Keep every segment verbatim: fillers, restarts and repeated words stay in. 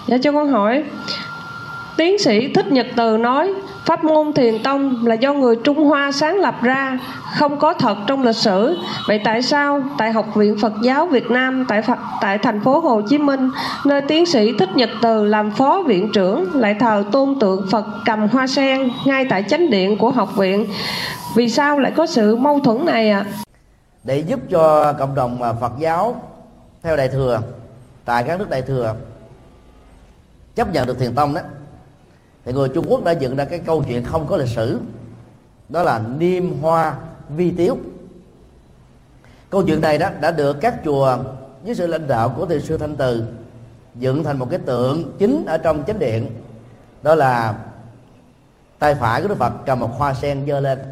Dạ cho con hỏi, tiến sĩ Thích Nhật Từ nói pháp môn Thiền Tông là do người Trung Hoa sáng lập ra, không có thật trong lịch sử. Vậy tại sao tại Học viện Phật giáo Việt Nam tại Phật, tại thành phố Hồ Chí Minh, nơi tiến sĩ Thích Nhật Từ làm phó viện trưởng, lại thờ tôn tượng Phật cầm hoa sen ngay tại chánh điện của học viện? Vì sao lại có sự mâu thuẫn này ạ? À? Để giúp cho cộng đồng Phật giáo theo Đại thừa tại các nước Đại thừa chấp nhận được Thiền Tông đó, thì người Trung Quốc đã dựng ra cái câu chuyện không có lịch sử, đó là niêm hoa vi tiếu. Câu chuyện này đó đã được các chùa dưới sự lãnh đạo của Thiền sư Thanh Từ dựng thành một cái tượng chính ở trong chánh điện, đó là tay phải của Đức Phật cầm một hoa sen giơ lên.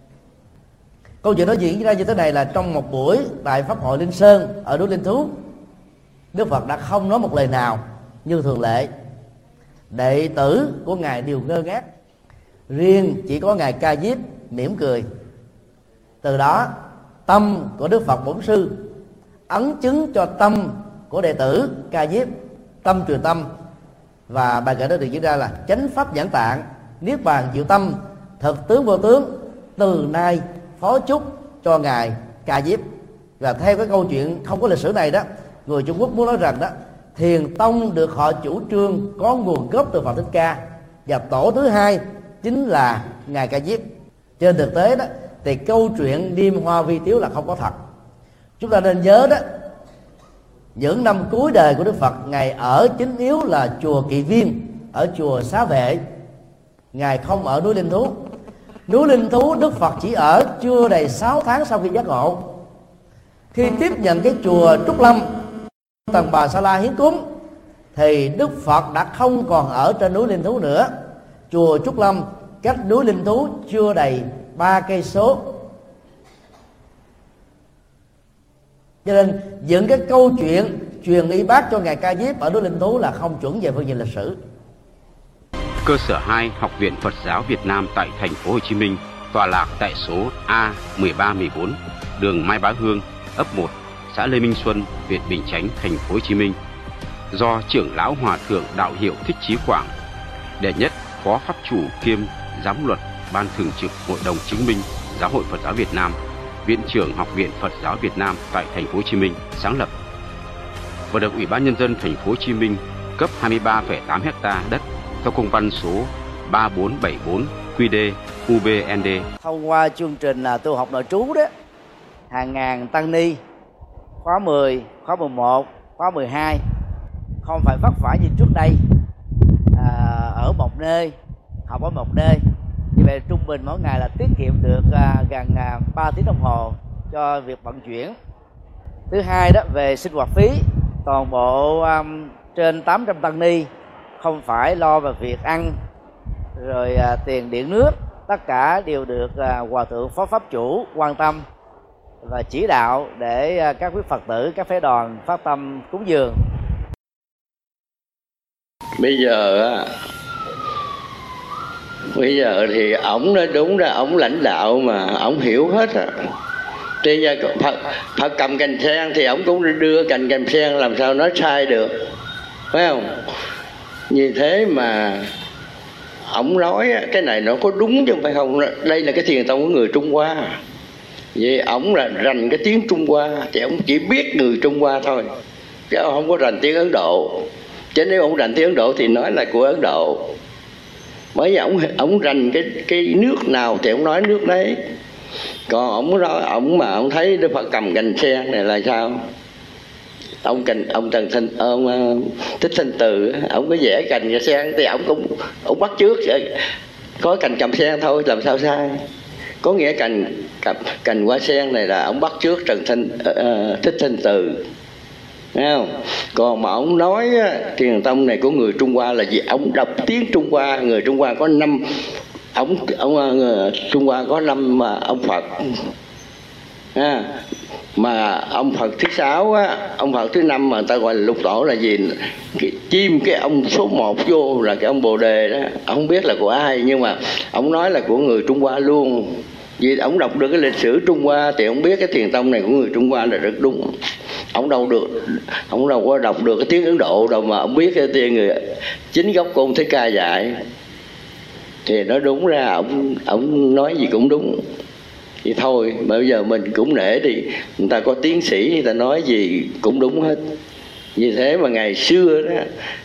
Câu chuyện đó diễn ra như thế này là trong một buổi tại Pháp hội Linh Sơn ở núi Linh Thú, Đức Phật đã không nói một lời nào như thường lệ. Đệ tử của ngài đều ngơ ngác, riêng chỉ có ngài Ca Diếp mỉm cười. Từ đó tâm của Đức Phật Bổn Sư ấn chứng cho tâm của đệ tử Ca Diếp, tâm truyền tâm, và bài kệ đó được diễn ra là chánh pháp nhãn tạng, niết bàn diệu tâm, thực tướng vô tướng, từ nay phó chúc cho ngài Ca Diếp. Và theo cái câu chuyện không có lịch sử này đó, người Trung Quốc muốn nói rằng đó, Thiền Tông được họ chủ trương có nguồn gốc từ Phật Thích Ca, và tổ thứ hai chính là ngài Ca Diếp. Trên thực tế đó thì câu chuyện niêm hoa vi tiếu là không có thật. Chúng ta nên nhớ đó, những năm cuối đời của Đức Phật, ngài ở chính yếu là chùa Kỵ Viên, ở chùa Xá Vệ, ngài không ở núi Linh Thú. Núi Linh Thú Đức Phật chỉ ở chưa đầy sáu tháng sau khi giác ngộ. Khi tiếp nhận cái chùa Trúc Lâm, Tần Bà Sa La hiến cúng, thì Đức Phật đã không còn ở trên núi Linh Thú nữa. Chùa Trúc Lâm cách núi Linh Thú chưa đầy ba cây số. Cho nên những cái câu chuyện truyền y bác cho ngài Ca Diếp ở núi Linh Thú là không chuẩn về phương diện lịch sử. Cơ sở hai Học viện Phật giáo Việt Nam tại thành phố Hồ Chí Minh tọa lạc tại số A mười ba mười bốn, đường Mai Bá Hương, ấp một, xã Lê Minh Xuân, huyện Bình Chánh, thành phố Hồ Chí Minh. Do trưởng lão Hòa thượng Đạo Hiệu Thích Chí Quảng, đệ nhất phó pháp chủ kiêm giám luật ban thường trực Hội đồng chứng minh Giáo hội Phật giáo Việt Nam, viện trưởng Học viện Phật giáo Việt Nam tại thành phố Hồ Chí Minh sáng lập, và được Ủy ban nhân dân thành phố Hồ Chí Minh cấp hai mươi ba phẩy tám héc-ta đất theo công văn số ba bốn bảy bốn quy đê u bê en đê. Thông qua chương trình tu học nội trú đó, hàng ngàn tăng ni khóa mười, khóa mười một, khóa mười hai không phải vất vả như trước đây, à, ở một nơi, học ở một nơi. Như vậy trung bình mỗi ngày là tiết kiệm được à, gần à, ba tiếng đồng hồ cho việc vận chuyển. Thứ hai đó, về sinh hoạt phí, toàn bộ um, trên tám trăm tăng ni không phải lo về việc ăn rồi à, tiền điện nước, tất cả đều được à, Hòa thượng phó pháp chủ quan tâm và chỉ đạo để à, các quý Phật tử, các phái đoàn phát tâm cúng dường. Bây giờ á, bây giờ thì ổng nói đúng ra, ổng lãnh đạo mà ổng hiểu hết à. Thế ra Phật, Phật cầm cành sen thì ổng cũng đưa cành cành sen, làm sao nói sai được, phải không? Như thế mà ổng nói cái này nó có đúng chứ không phải không. Đây là cái thiền tông của người Trung Hoa, vậy ổng là rành cái tiếng Trung Hoa thì ổng chỉ biết người Trung Hoa thôi, chứ ông không có rành tiếng Ấn Độ. Chứ nếu ông rành tiếng Ấn Độ thì nói là của Ấn Độ. Bởi vì ông ông rành cái cái nước nào thì ông nói nước đấy. Còn ông nói ông mà ông thấy Đức Phật cầm cành sen này là sao? Ông cành ông Trần Thanh ông uh, Thích Thanh Từ, ông có vẽ cành cành sen thì ông cũng ông bắt chước có cành cầm sen thôi, làm sao sai? Có nghĩa cành cành, cành hoa sen này là ông bắt chước Trần Thanh uh, Thích Thanh Từ. Thấy không? Còn mà ông nói thiền tông này của người Trung Hoa là gì? Ông đọc tiếng Trung Hoa, người Trung Hoa có năm ông ông người Trung Hoa có năm mà ông Phật à, mà ông Phật thứ sáu á, ông Phật thứ năm mà người ta gọi là lục tổ là gì? Cái, chim cái ông số một vô là cái ông Bồ Đề đó, ông không biết là của ai, nhưng mà ông nói là của người Trung Hoa luôn. Vì ông đọc được cái lịch sử Trung Hoa thì ông biết cái thiền tông này của người Trung Hoa là rất đúng. ông đâu được, ông đâu có đọc được cái tiếng Ấn Độ đâu mà ông biết cái tiếng người chính gốc của ông Thích Ca dạy. Thì nói đúng ra ông ông nói gì cũng đúng. Thì thôi mà bây giờ mình cũng nể đi, người ta có tiến sĩ người ta nói gì cũng đúng hết. Như thế mà ngày xưa đó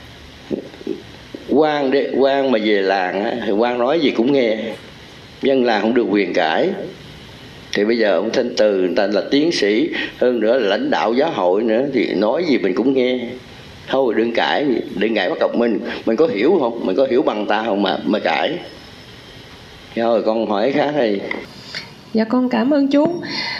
quan đi quan mà về làng á, thì quan nói gì cũng nghe, dân làng không được quyền cãi. Thì bây giờ ông Thanh Từ người ta là tiến sĩ, hơn nữa là lãnh đạo giáo hội nữa, thì nói gì mình cũng nghe. Thôi đừng cãi, đừng ngại bắt gặp mình, mình có hiểu không, mình có hiểu bằng ta không mà mà cãi. Rồi con hỏi khác đi. Dạ con cảm ơn chú.